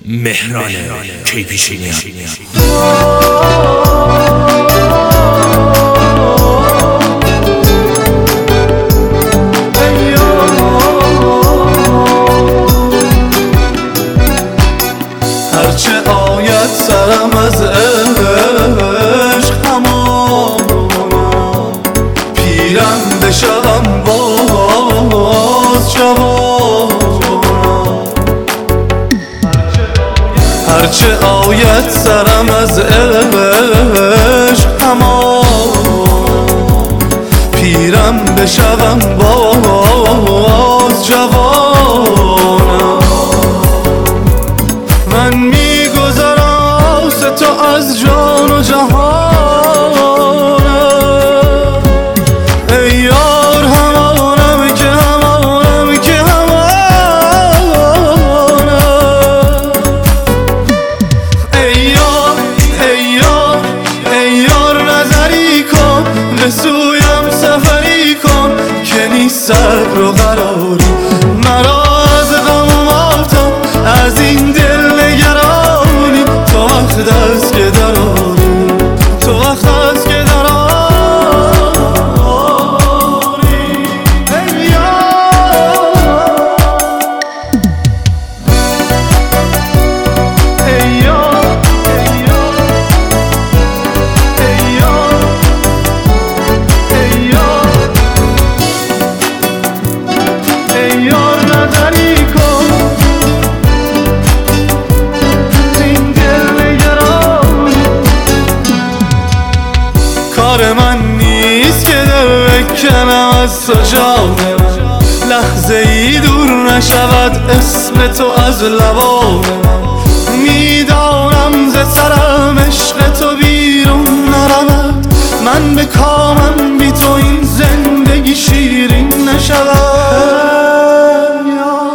مهران کیپیشینی. هرچه آید سرم از عشق همانم، پیرم بشوم باز جوانم. هرچه آید سرم از عشق همانم، پیرم بشوم باز جوانم. من میگذرم تو از جان و جهانم، ای یار همانم که همانم که همانم. ای یار ای یار ای یار نظری کن، به سویم سفری کن که نیست صبر و قراری. مرا از غم و ماتم از این دل نگرانی، تو وقت است که دراری، تو وقت است که دراری. ای یار ای یار ای یار ای یار ای یار نظری کن، این دل نگرانی. کار من نیست که دل بکنم از تو جانم، لحظه ای دور نشود اسم تو از لبانم. میدانم ز سرم عشق تو بیرون نرود، من به کامم بی تو این زندگی شیرین نشود.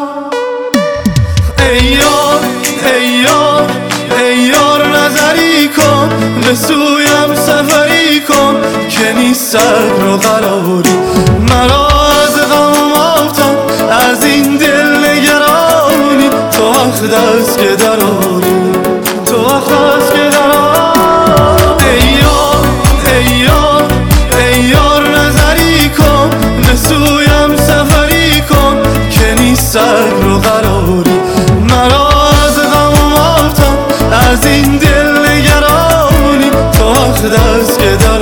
ای یار ای یار ای یار نظری کن، به سویم سفری کن که نیست صبر و قراری. مرا از غم و ماتم از این دل نگرانی، تو وقت است که دراری، تو وقت است که دراری. ای یار ای یار ای یار نظری کن، به سویم سفری کن که نیست صبر و قراری. مرا از غم و ماتم از این دل نگرانی، تو وقت است که دراری.